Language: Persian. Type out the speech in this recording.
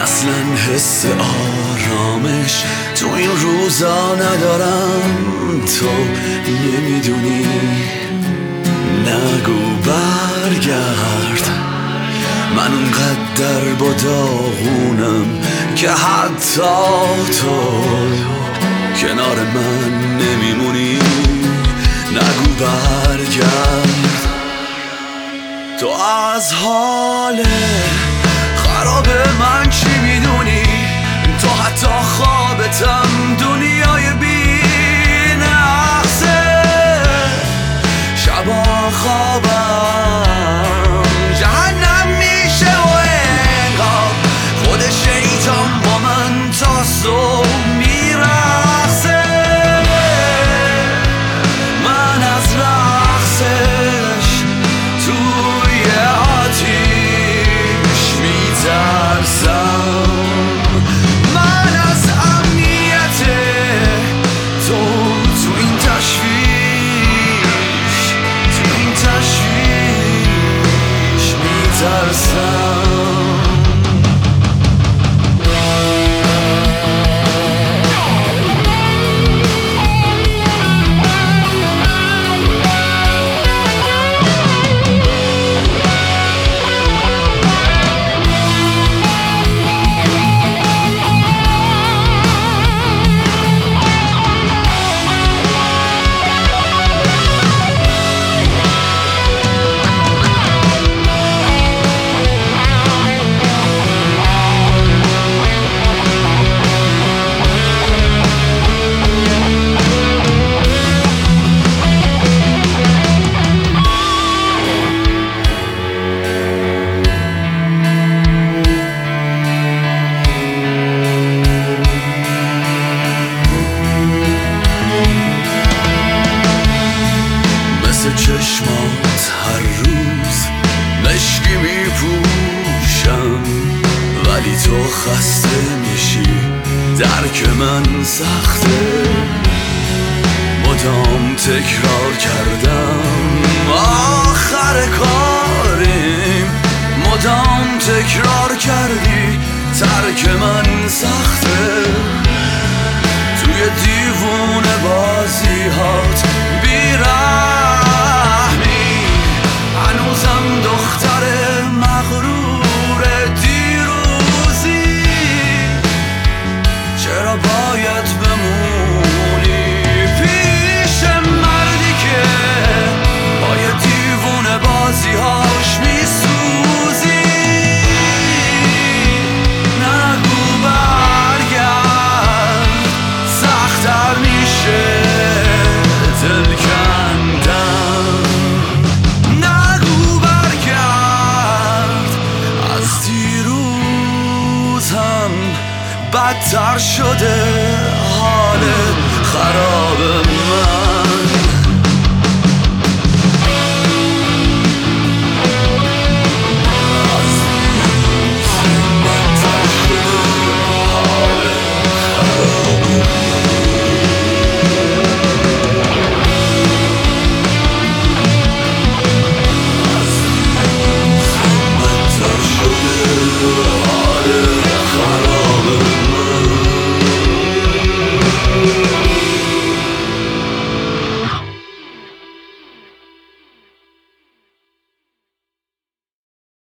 اصلا حس آرامش تو این روزا ندارم. تو نمیدونی، نگو برگرد. من اونقدر با داغونم که حتی تو کنار من نمیمونی. نگو برگرد. تو از حال خراب من چی میدونی؟ تو حتی خوابتم دنیای بی نقصه. شبا خوابم جهنم میشه و انگار خود شیطان با من تا صبح میرقصه. من از رقصش توی آتیش میترسم. من از امنیت تو این تشویش، تو این تشویش میترسم. چشمات هر روز مشکی میپوشم، ولی تو خسته میشی، درک من سخته. مدام تکرار کردم آخر کاریم، مدام تکرار کردی ترک من سخته. توی دیوونه بازی هات بیرحمی، هنوزم دختر مغرور دیروزی. چرا باید بمونی پیش مردی که با یه دیوونه بازی هاش میسوزی؟ نگو برگرد، سخت‌تر میشه دل کندن. نگو برگرد، از دیروز هم بدتر شده حال خرابم.